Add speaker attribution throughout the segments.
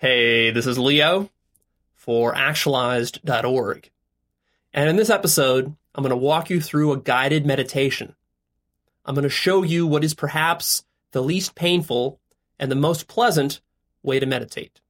Speaker 1: Hey, this is Leo for Actualized.org. And in this episode, I'm going to walk you through a guided meditation. I'm going to show you what is perhaps the least painful and the most pleasant way to meditate.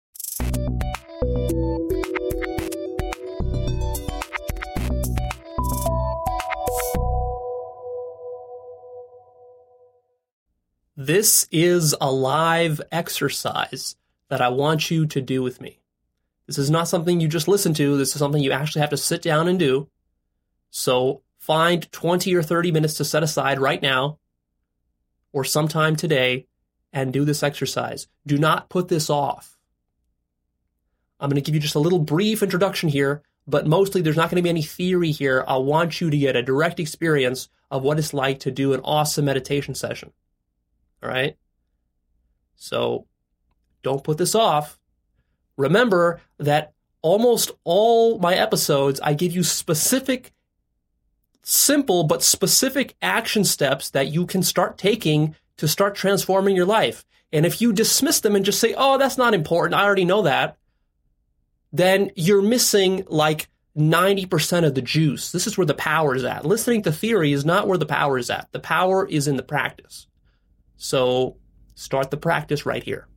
Speaker 1: This is a live exercise that I want you to do with me. This is not something you just listen to. This is something you actually have to sit down and do. So find 20 or 30 minutes to set aside right now or sometime today and do this exercise. Do not put this off. I'm going to give you just a little brief introduction here, but mostly there's not going to be any theory here. I want you to get a direct experience of what it's like to do an awesome meditation session. All right? So don't put this off. Remember that almost all my episodes, I give you specific, simple, but specific action steps that you can start taking to start transforming your life. And if you dismiss them and just say, oh, that's not important, I already know that, then you're missing like 90% of the juice. This is where the power is at. Listening to theory is not where the power is at. The power is in the practice. So start the practice right here.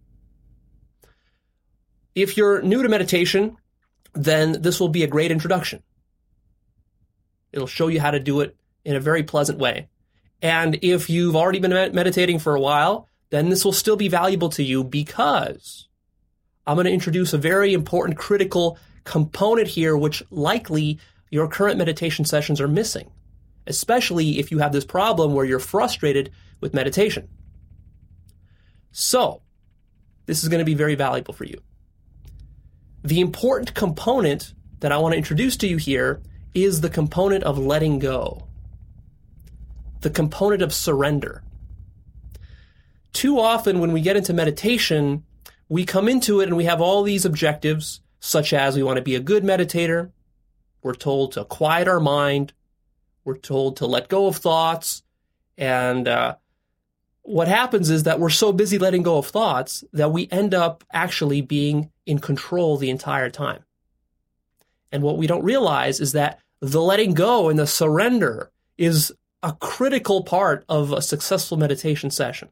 Speaker 1: If you're new to meditation, then this will be a great introduction. It'll show you how to do it in a very pleasant way. And if you've already been meditating for a while, then this will still be valuable to you because I'm going to introduce a very important critical component here, which likely your current meditation sessions are missing, especially if you have this problem where you're frustrated with meditation. So, this is going to be very valuable for you. The important component that I want to introduce to you here is the component of letting go, the component of surrender. Too often when we get into meditation, we come into it and we have all these objectives, such as we want to be a good meditator, we're told to quiet our mind, we're told to let go of thoughts, and what happens is that we're so busy letting go of thoughts that we end up actually being in control the entire time. And what we don't realize is that the letting go and the surrender is a critical part of a successful meditation session.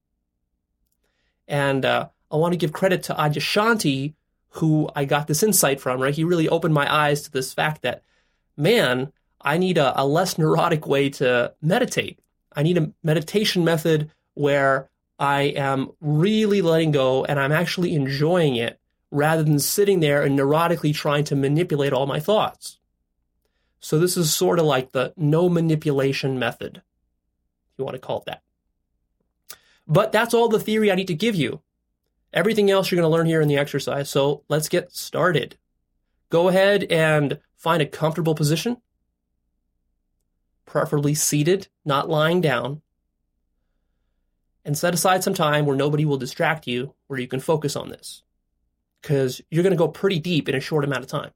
Speaker 1: And I want to give credit to Adyashanti, who I got this insight from, right? He really opened my eyes to this fact that, man, I need a less neurotic way to meditate. I need a meditation method where I am really letting go and I'm actually enjoying it rather than sitting there and neurotically trying to manipulate all my thoughts. So this is sort of like the no manipulation method, if you want to call it that. But that's all the theory I need to give you. Everything else you're going to learn here in the exercise. So let's get started. Go ahead and find a comfortable position, preferably seated, not lying down. And set aside some time where nobody will distract you, where you can focus on this. Because you're going to go pretty deep in a short amount of time.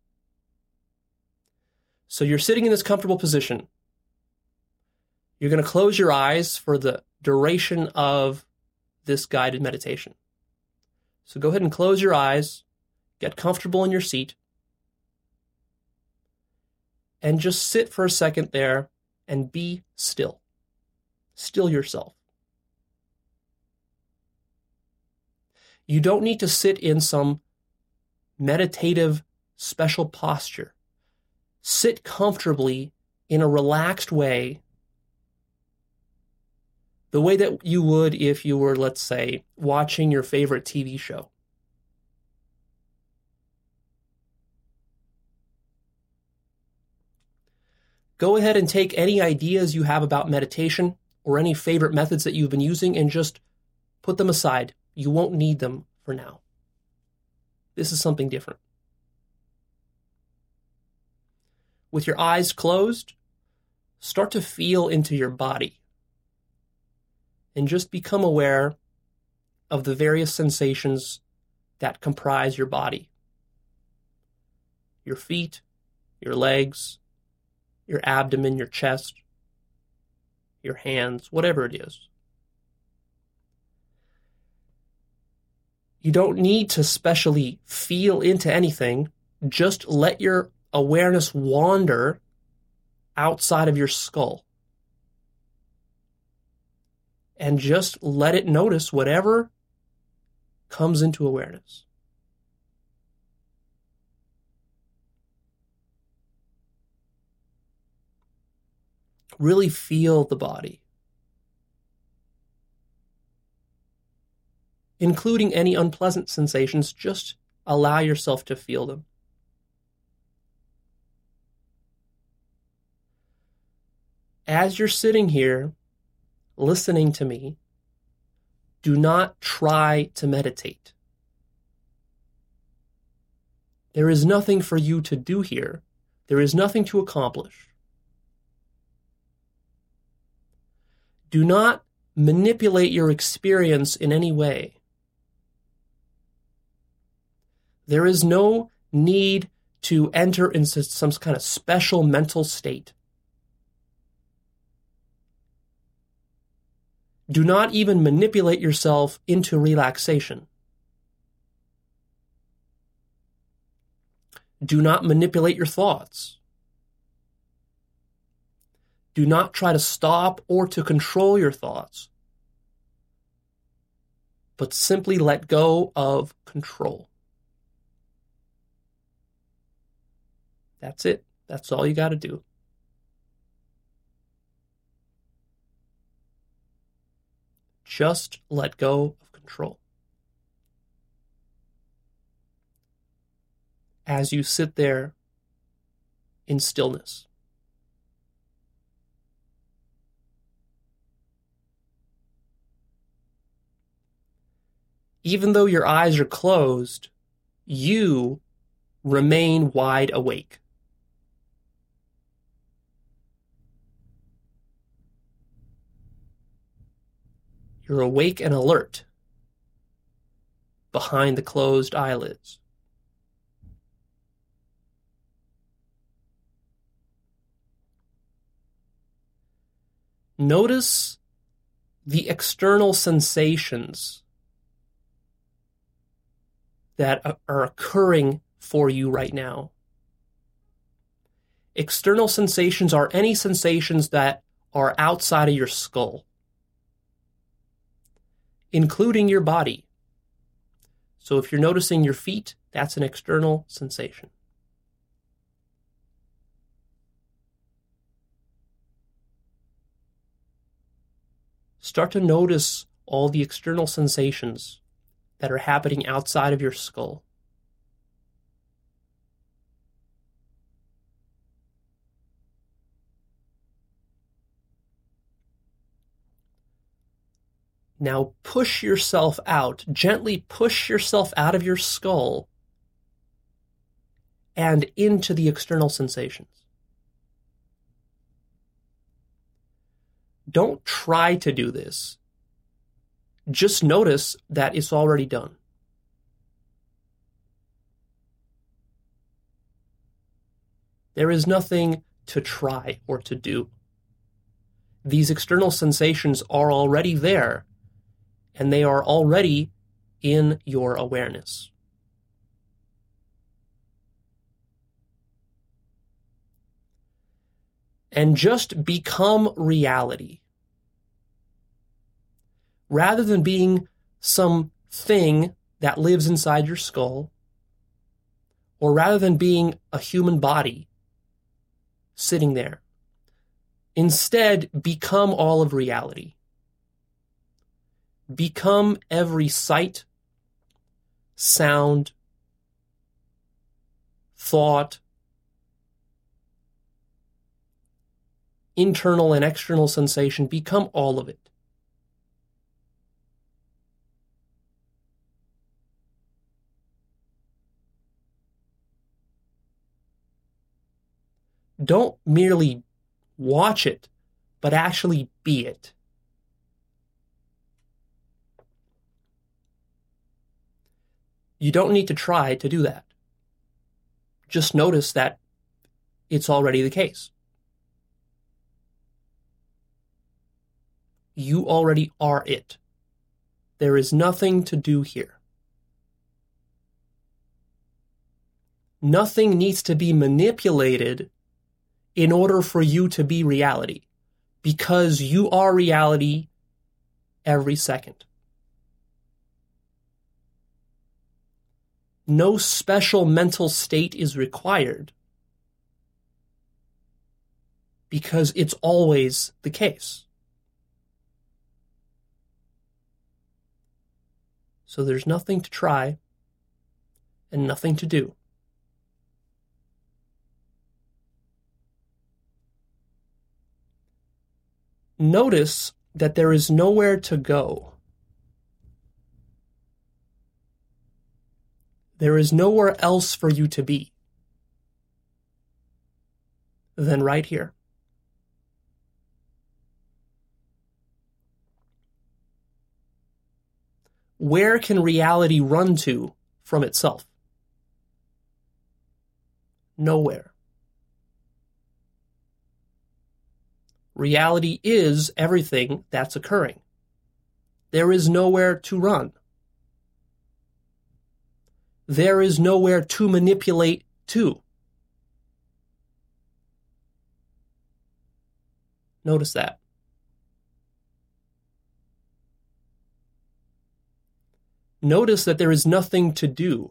Speaker 1: So you're sitting in this comfortable position. You're going to close your eyes for the duration of this guided meditation. So go ahead and close your eyes, get comfortable in your seat, and just sit for a second there and be still. Still yourself. You don't need to sit in some meditative special posture. Sit comfortably in a relaxed way, the way that you would if you were, let's say, watching your favorite TV show. Go ahead and take any ideas you have about meditation or any favorite methods that you've been using and just put them aside. You won't need them for now. This is something different. With your eyes closed, start to feel into your body and just become aware of the various sensations that comprise your body. Your feet, your legs, your abdomen, your chest, your hands, whatever it is. You don't need to specially feel into anything. Just let your awareness wander outside of your skull. And just let it notice whatever comes into awareness. Really feel the body, including any unpleasant sensations. Just allow yourself to feel them. As you're sitting here listening to me, do not try to meditate. There is nothing for you to do here. There is nothing to accomplish. Do not manipulate your experience in any way. There is no need to enter into some kind of special mental state. Do not even manipulate yourself into relaxation. Do not manipulate your thoughts. Do not try to stop or to control your thoughts, but simply let go of control. That's it. That's all you got to do. Just let go of control. As you sit there in stillness. Even though your eyes are closed, you remain wide awake. You're awake and alert behind the closed eyelids. Notice the external sensations that are occurring for you right now. External sensations are any sensations that are outside of your skull, including your body. So if you're noticing your feet, that's an external sensation. Start to notice all the external sensations that are happening outside of your skull. Now push yourself out, gently push yourself out of your skull and into the external sensations. Don't try to do this. Just notice that it's already done. There is nothing to try or to do. These external sensations are already there, and they are already in your awareness. And just become reality. Rather than being some thing that lives inside your skull, or rather than being a human body sitting there, instead become all of reality. Become every sight, sound, thought, internal and external sensation. Become all of it. Don't merely watch it, but actually be it. You don't need to try to do that. Just notice that it's already the case. You already are it. There is nothing to do here. Nothing needs to be manipulated in order for you to be reality, because you are reality every second. No special mental state is required, because it's always the case. So there's nothing to try and nothing to do. Notice that there is nowhere to go. There is nowhere else for you to be than right here. Where can reality run to from itself? Nowhere. Reality is everything that's occurring. There is nowhere to run. There is nowhere to manipulate to. Notice that. Notice that there is nothing to do.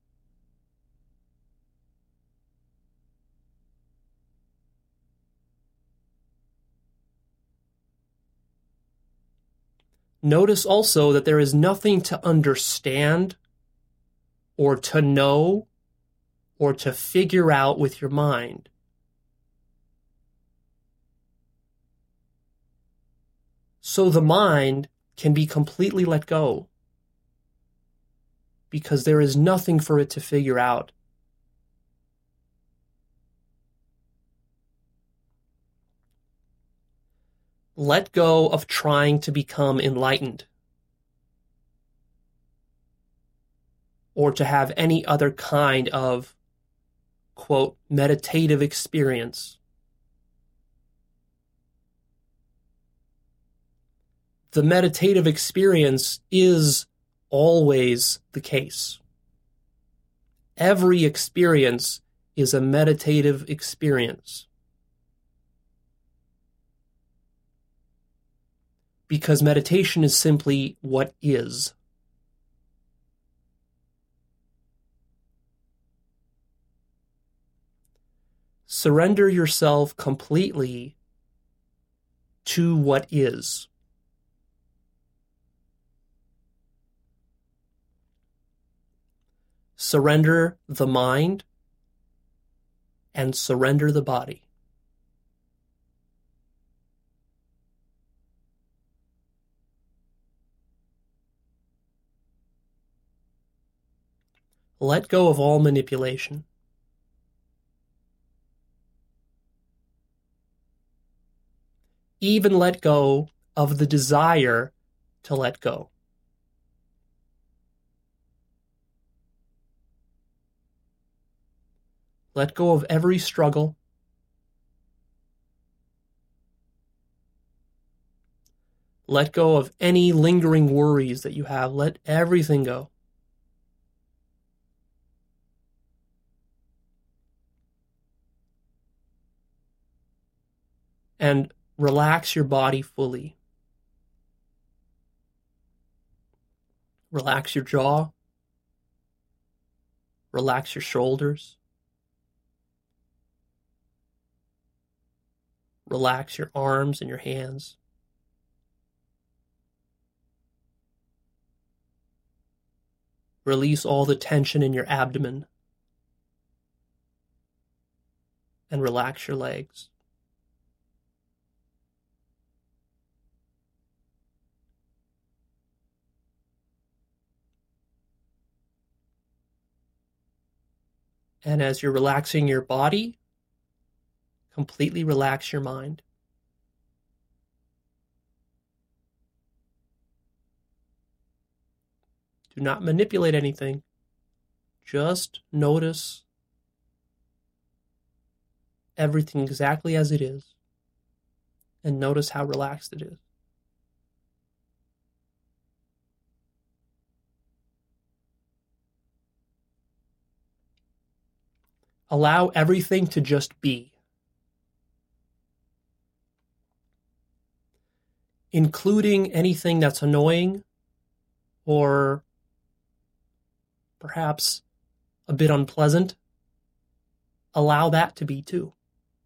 Speaker 1: Notice also that there is nothing to understand or to know or to figure out with your mind. So the mind can be completely let go, because there is nothing for it to figure out. Let go of trying to become enlightened or to have any other kind of, quote, meditative experience. The meditative experience is always the case. Every experience is a meditative experience. Because meditation is simply what is. Surrender yourself completely to what is. Surrender the mind and surrender the body. Let go of all manipulation. Even let go of the desire to let go. Let go of every struggle. Let go of any lingering worries that you have. Let everything go. And relax your body fully. Relax your jaw. Relax your shoulders. Relax your arms and your hands. Release all the tension in your abdomen. And relax your legs. And as you're relaxing your body, completely relax your mind. Do not manipulate anything. Just notice everything exactly as it is, and notice how relaxed it is. Allow everything to just be, including anything that's annoying or perhaps a bit unpleasant. Allow that to be too.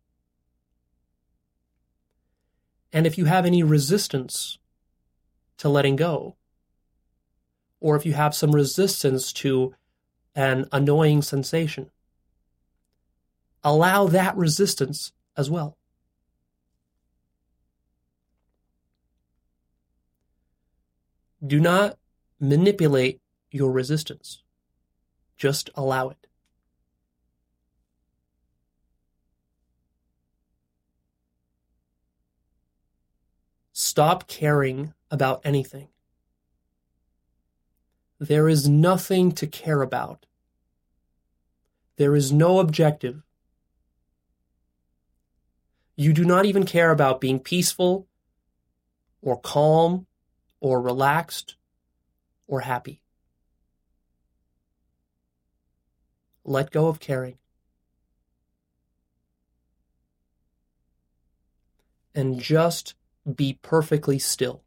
Speaker 1: And if you have any resistance to letting go, or if you have some resistance to an annoying sensation, allow that resistance as well. Do not manipulate your resistance. Just allow it. Stop caring about anything. There is nothing to care about. There is no objective. You do not even care about being peaceful or calm or relaxed or happy. Let go of caring. And just be perfectly still.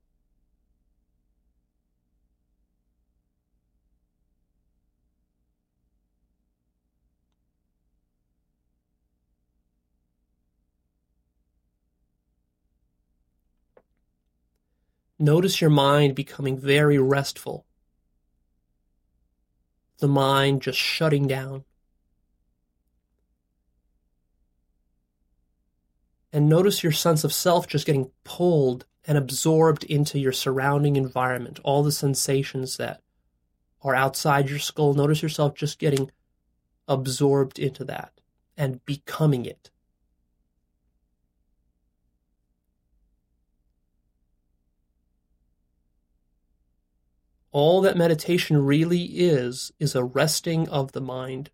Speaker 1: Notice your mind becoming very restful. The mind just shutting down. And notice your sense of self just getting pulled and absorbed into your surrounding environment, all the sensations that are outside your skull. Notice yourself just getting absorbed into that and becoming it. All that meditation really is a resting of the mind.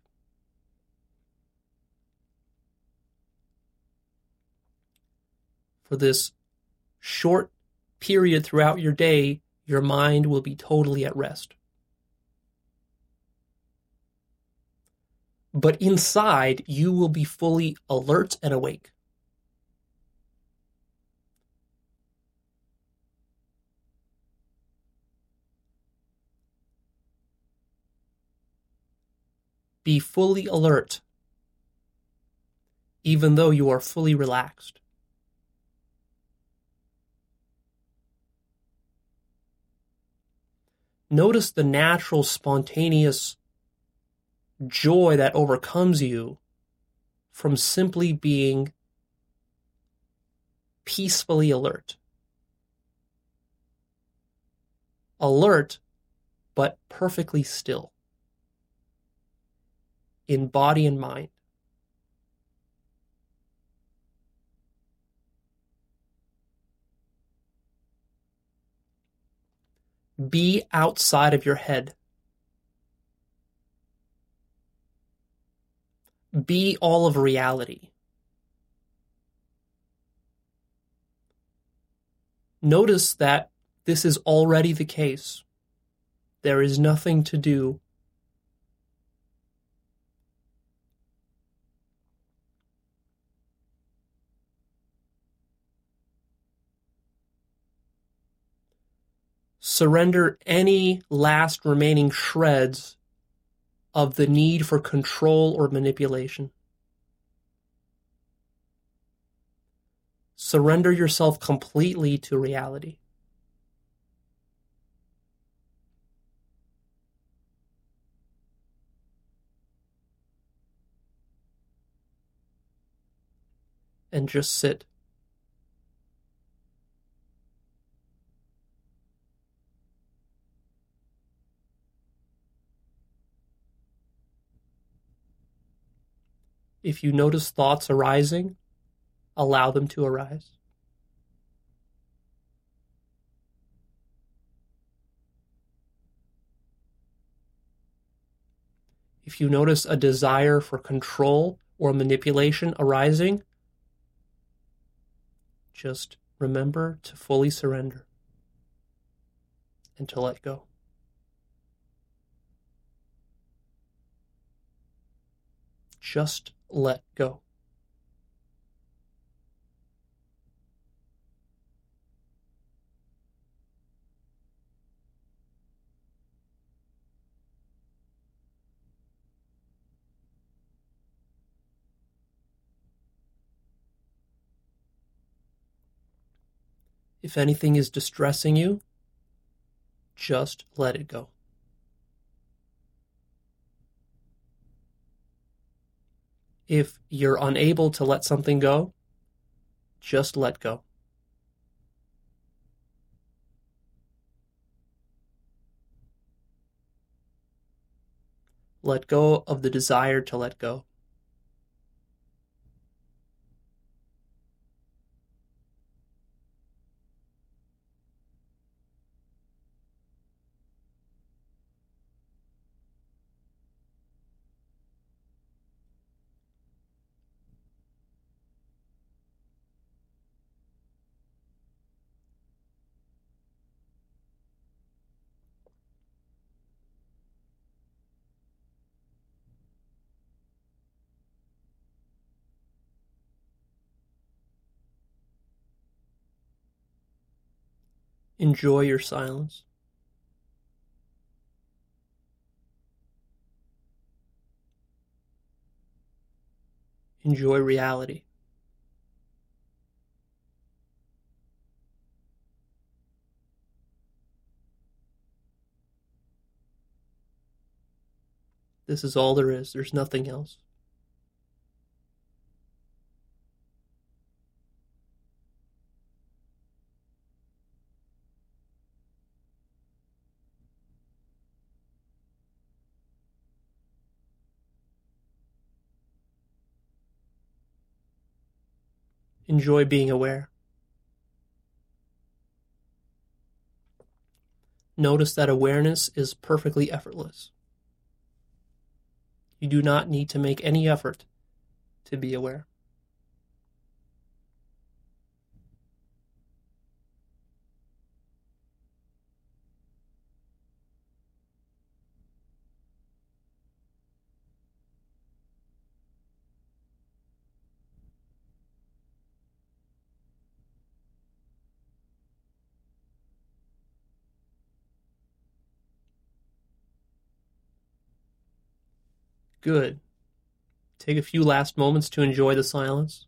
Speaker 1: For this short period throughout your day, your mind will be totally at rest. But inside, you will be fully alert and awake. Be fully alert, even though you are fully relaxed. Notice the natural, spontaneous joy that overcomes you from simply being peacefully alert. Alert, but perfectly still. In body and mind. Be outside of your head. Be all of reality. Notice that this is already the case. There is nothing to do. Surrender any last remaining shreds of the need for control or manipulation. Surrender yourself completely to reality. And just sit. If you notice thoughts arising, allow them to arise. If you notice a desire for control or manipulation arising, just remember to fully surrender and to let go. Just let go. If anything is distressing you, just let it go. If you're unable to let something go, just let go. Let go of the desire to let go. Enjoy your silence. Enjoy reality. This is all there is. There's nothing else. Enjoy being aware. Notice that awareness is perfectly effortless. You do not need to make any effort to be aware. Good. Take a few last moments to enjoy the silence.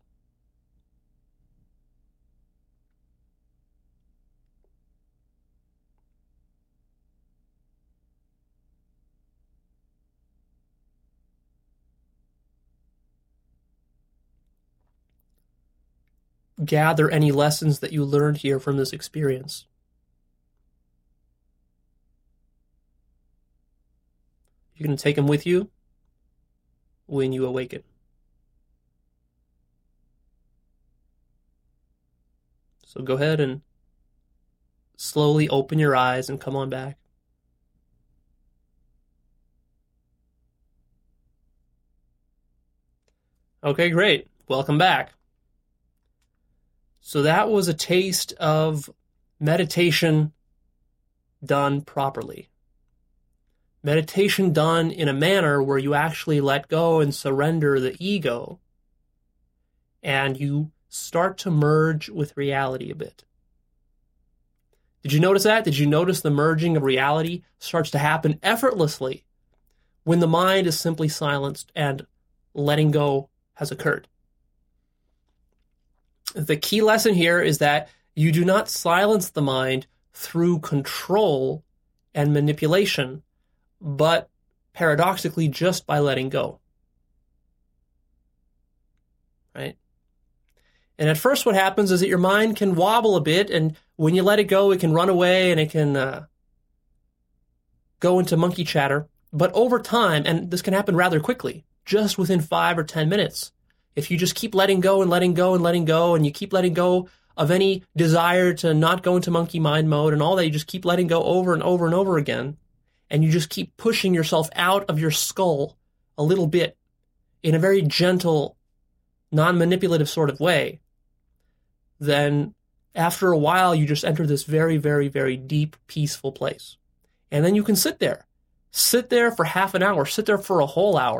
Speaker 1: Gather any lessons that you learned here from this experience. You're going to take them with you when you awaken. So go ahead and slowly open your eyes and come on back. Okay, great. Welcome back. So that was a taste of meditation done properly. Meditation done in a manner where you actually let go and surrender the ego, and you start to merge with reality a bit. Did you notice that? Did you notice the merging of reality starts to happen effortlessly when the mind is simply silenced and letting go has occurred? The key lesson here is that you do not silence the mind through control and manipulation, but paradoxically just by letting go. Right? And at first what happens is that your mind can wobble a bit, and when you let it go, it can run away and it can go into monkey chatter. But over time, and this can happen rather quickly, just within 5 or 10 minutes, if you just keep letting go and letting go and letting go, and you keep letting go of any desire to not go into monkey mind mode and all that, you just keep letting go over and over and over again, and you just keep pushing yourself out of your skull a little bit in a very gentle, non-manipulative sort of way, then after a while you just enter this very, very, very deep, peaceful place. And then you can sit there. Sit there for half an hour. Sit there for a whole hour.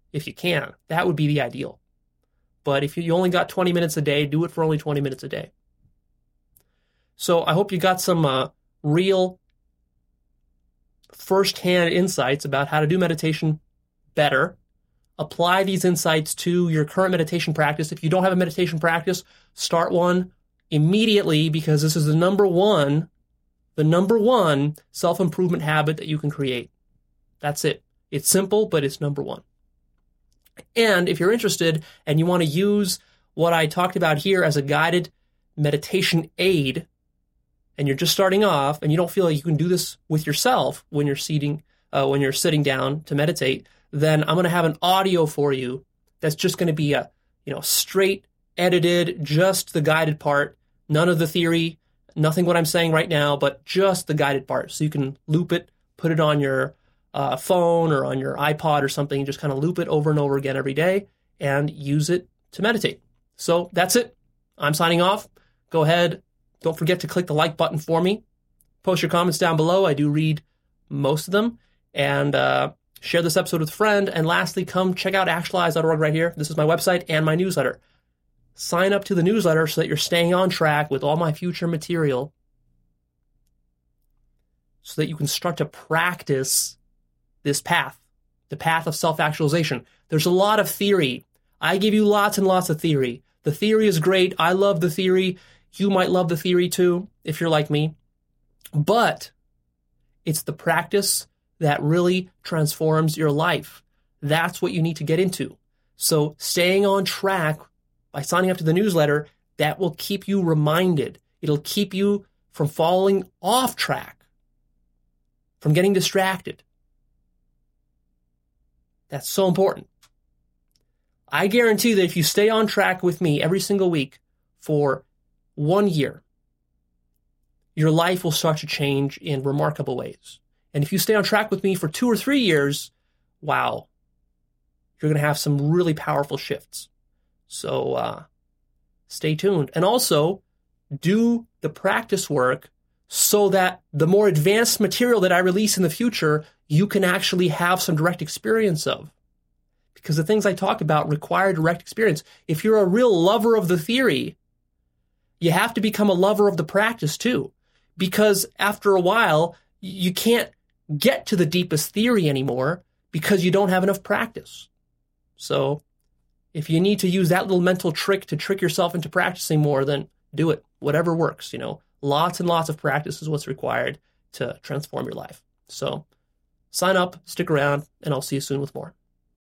Speaker 1: if you can. That would be the ideal. But if you only got 20 minutes a day, do it for only 20 minutes a day. So I hope you got some real first-hand insights about how to do meditation better. Apply these insights to your current meditation practice. If you don't have a meditation practice, start one immediately, because this is the number one self-improvement habit that you can create. That's it. It's simple, but it's number one. And if you're interested and you want to use what I talked about here as a guided meditation aid, and you're just starting off and you don't feel like you can do this with yourself when you're sitting down to meditate, then I'm going to have an audio for you that's just going to be a straight edited, just the guided part, none of the theory, nothing what I'm saying right now, but just the guided part. So you can loop it, put it on your phone or on your iPod or something, just kind of loop it over and over again every day and use it to meditate. So that's it. I'm signing off. Go ahead. Don't forget to click the like button for me. Post your comments down below. I do read most of them. And share this episode with a friend. And lastly, come check out actualize.org right here. This is my website and my newsletter. Sign up to the newsletter so that you're staying on track with all my future material, so that you can start to practice this path, the path of self-actualization. There's a lot of theory. I give you lots and lots of theory. The theory is great. I love the theory. You might love the theory too, if you're like me. But it's the practice that really transforms your life. That's what you need to get into. So staying on track by signing up to the newsletter, that will keep you reminded. It'll keep you from falling off track, from getting distracted. That's so important. I guarantee that if you stay on track with me every single week for 1 year, your life will start to change in remarkable ways. And if you stay on track with me for 2 or 3 years, wow, you're going to have some really powerful shifts. So stay tuned. And also, do the practice work so that the more advanced material that I release in the future, you can actually have some direct experience of. Because the things I talk about require direct experience. If you're a real lover of the theory, you have to become a lover of the practice too. Because after a while, you can't get to the deepest theory anymore because you don't have enough practice. So if you need to use that little mental trick to trick yourself into practicing more, then do it. Whatever works, Lots and lots of practice is what's required to transform your life. So sign up, stick around, and I'll see you soon with more.